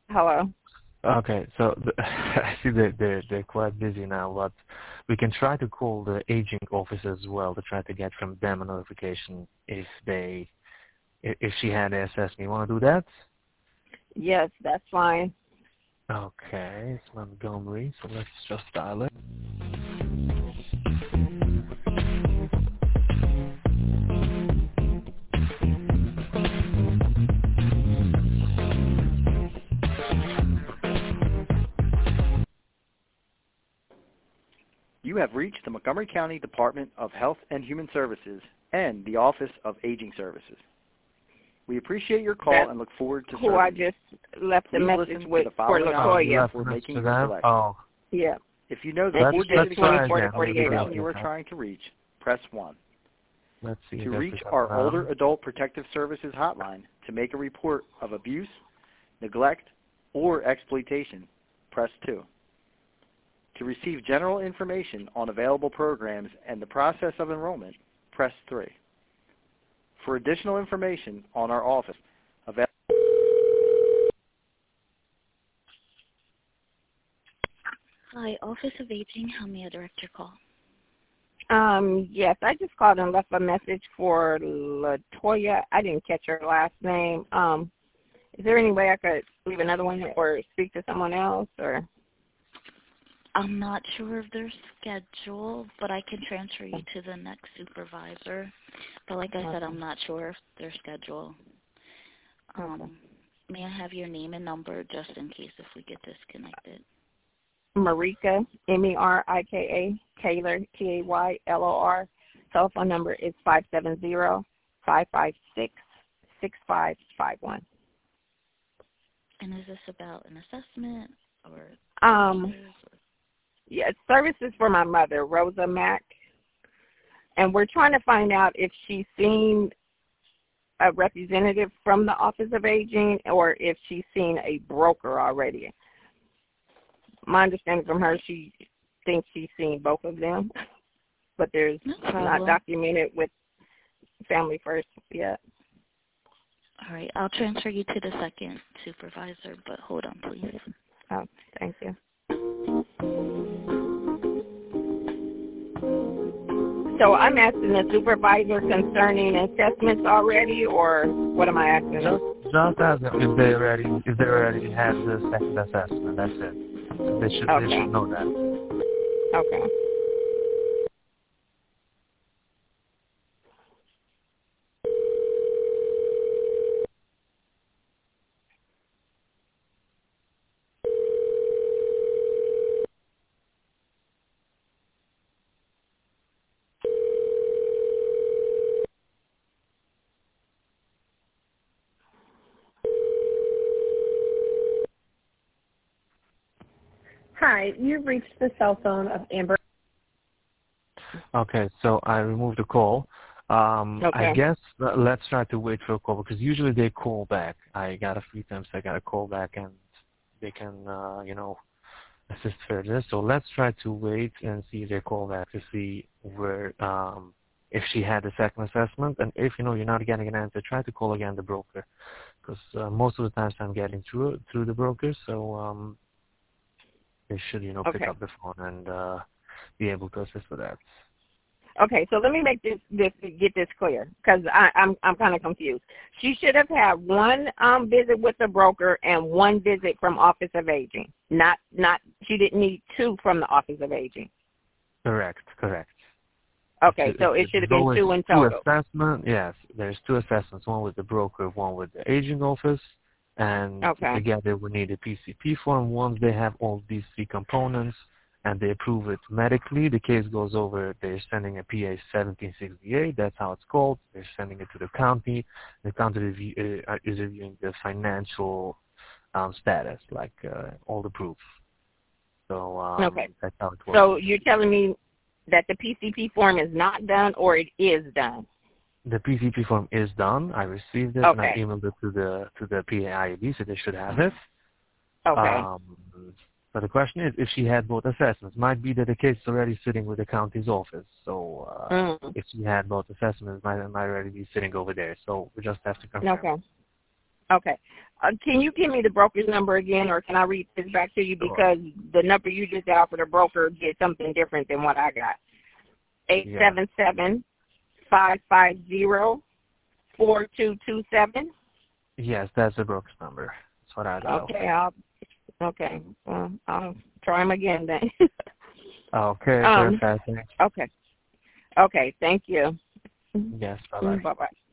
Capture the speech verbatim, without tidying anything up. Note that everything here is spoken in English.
Hello. Okay, so the, I see that they're, they're quite busy now, but we can try to call the aging office as well to try to get from them a notification if they, if if she had the assessment. You want to do that? Yes, that's fine. Okay, it's Montgomery, so let's just dial it. You have reached the Montgomery County Department of Health and Human Services and the Office of Aging Services. We appreciate your call That's and look forward to who serving I you. just left a Please message listen to with the for following Oh, you Latoya. options left a before message making to your them? selection. Oh, Yeah. If you know the And let's, she four-digit said let's try extension twenty-four to again. of the Let me forty-eight give person hours. you are you, trying to reach, press one. let's see To if reach this is our now. Older Adult Protective Services hotline to make a report of abuse, neglect, or exploitation, press two. To receive general information on available programs and the process of enrollment, press three. For additional information on our office, available. Hi, Office of Aging. How may I direct your call? Um, yes, I just called and left a message for Latoya. I didn't catch her last name. Um, is there any way I could leave another one or speak to someone else? Or I'm not sure of their schedule, but I can transfer you to the next supervisor. But like I said, I'm not sure of their schedule. Um, Okay. May I have your name and number just in case if we get disconnected? Marika, M E R I K A, Taylor, T A Y L O R. Telephone number is five seven zero, five five six, six five five one. And is this about an assessment or Um, services or- yeah, services for my mother, Rosa Mack. And we're trying to find out if she's seen a representative from the Office of Aging or if she's seen a broker already. My understanding from her, she thinks she's seen both of them, but there's No not problem. documented with Family First yet. All right, I'll transfer you to the second supervisor, but hold on, please. Oh, thank you. So I'm asking the supervisor concerning assessments already, or what am I asking? Just, just ask them if they already, if they already had the second assessment. That's it. They should, Okay. they should know that. Okay. Hi, you've reached the cell phone of Amber. Okay, so I removed the call. Um, Okay. I guess uh, let's try to wait for a call because usually they call back. I got a few times I got a call back and they can, uh, you know, assist further. So let's try to wait and see if they call back to see where, um, if she had a second assessment. And if, you know, you're not getting an answer, try to call again the broker because uh, most of the times I'm getting through through the broker. So um, they should, you know, pick Okay. up the phone and uh, be able to assist with that. Okay, so let me make this, this get this clear because I'm I'm kind of confused. She should have had one um, visit with the broker and one visit from Office of Aging. Not not she didn't need two from the Office of Aging. Correct, correct. Okay, It's, so it it's, should have there's been always two in two total. assessments. Yes, there's two assessments, one with the broker, one with the aging office, and Okay. together we need a P C P form. Once they have all these three components and they approve it medically, the case goes over, they're sending a P A seventeen sixty-eight, that's how it's called. They're sending it to the county. The county review, uh, is reviewing the financial um, status, like uh, all the proof. So um, Okay. that's how it works. So you're telling me that the P C P form is not done or it is done? The P C P form is done. I received it and I Okay. emailed it to the to the P A I A B, so they should have it. Okay. Um, but the question is if she had both assessments. Might be that the case is already sitting with the county's office. So uh, Mm. if she had both assessments, it might, it might already be sitting over there. So we just have to confirm. Okay. Okay. Uh, can you give me the broker's number again, or can I read this back to you? Because the number you just dialed for the broker did something different than what I got. eight seven seven, five five zero, four two two seven? Yes, that's the broker's number. That's what I dialed. Okay, I'll, okay. Well, I'll try them again then. Okay, um, perfect. Okay. Okay, thank you. Yes, bye-bye. Bye-bye.